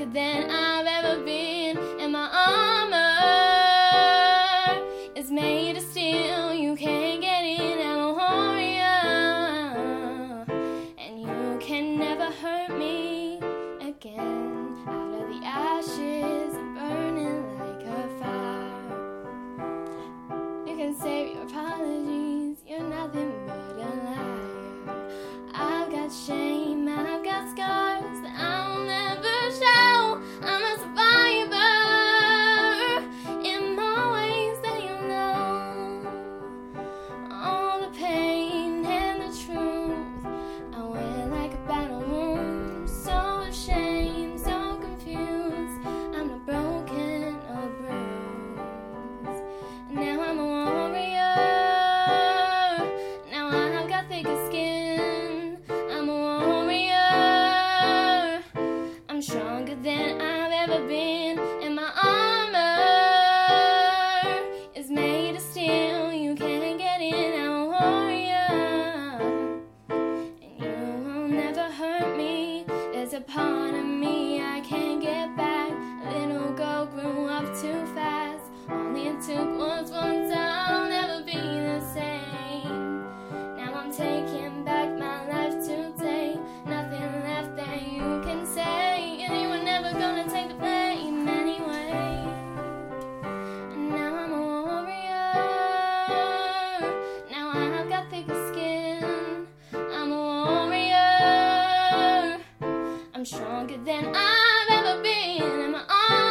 than I've ever been, and my armor is made of steel. You can't get in, I'm a warrior, and you can never hurt me again. Out of the ashes and burning like a fire, you can save your apologies, you're nothing but a liar. I've got shame and I've got scars that I'll never show. I'm a survivor in more ways than you know. All the pain and the truth I wear like a battle wound. So ashamed, so confused, I'm not broken or bruised. Now I'm a warrior, now I've got thicker skin. I'm a warrior, I'm stronger than I've ever been, and my armor is made of steel. You can't get in, I'm a warrior, and you will never hurt me. There's a part of me I can't get back. A little girl grew up too fast. All it took was one time. I'll never be the same. Now I'm taking back my life today. Nothing left that you can say, and you were never gonna take the blame anyway. And now I'm a warrior, now I've got thicker skin. I'm a warrior, I'm stronger than I've ever been, and my armor